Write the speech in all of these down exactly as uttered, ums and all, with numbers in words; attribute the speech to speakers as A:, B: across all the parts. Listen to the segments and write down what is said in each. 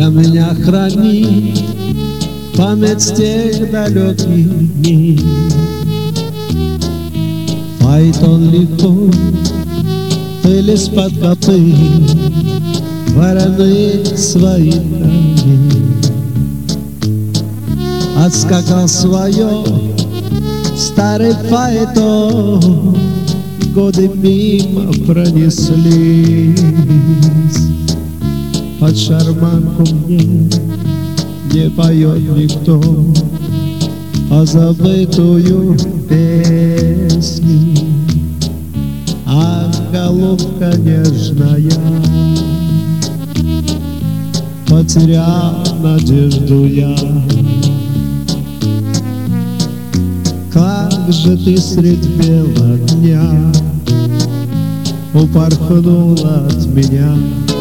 A: для меня храни память тех далеких дней. Фаэтон легко пыли с-под копыт вороны свои коней. Отскакал свое старый фаэтон, годы мимо пронеслись. Под шарманку мне не поет никто позабытую песню. Ах, голубка нежная, потерял надежду я. Как же ты средь бела дня упорхнула от меня.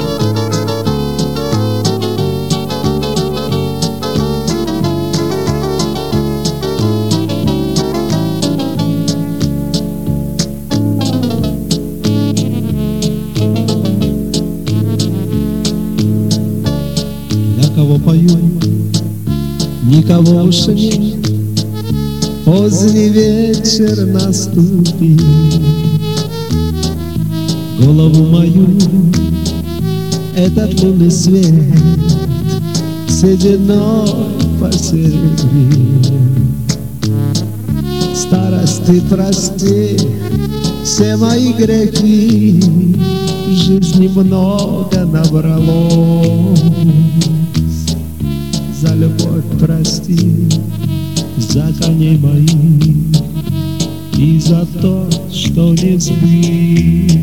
A: Для кого пою, никого уж нет. Поздний вечер наступил, голову мою этот лунный свет сединой посеребрил. Старость, ты прости все мои грехи, в жизни много набралось. За любовь прости, за коней моих и за то, что не сбилась.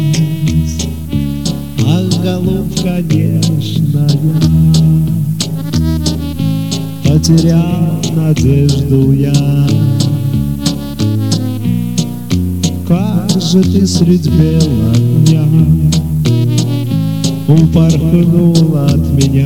A: Ах, голубка нежная, потерял надежду я. Как же ты средь бела дня упорхнула от меня.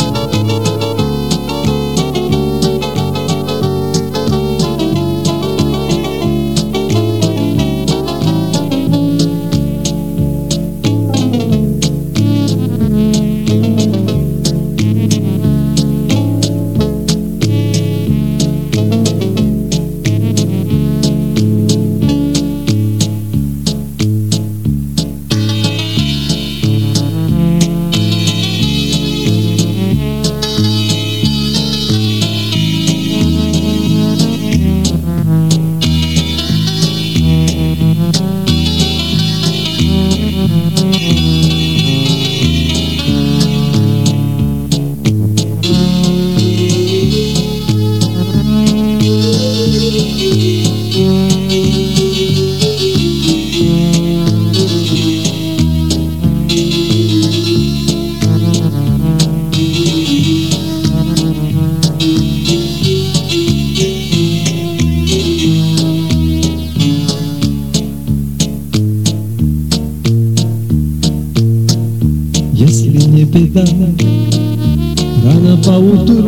A: Если не беда, рано поутру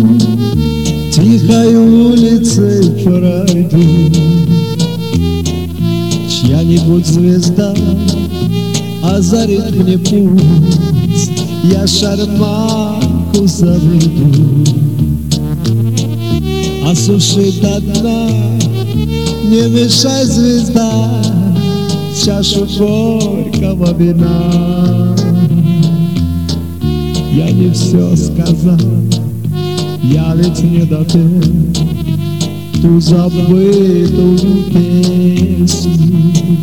A: тихой улицей пройду, чья-нибудь звезда озарит мне путь, я шарманку заведу. Осуши до дна, не мешай, звезда, чашу горького вина. Я не все сказал, я ведь не допел ту забытую песню.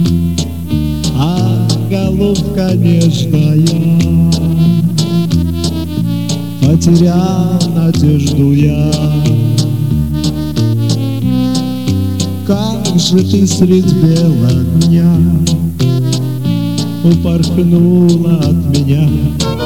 A: А голубка нежная, потерял надежду я. Как же ты средь бела дня упорхнула от меня.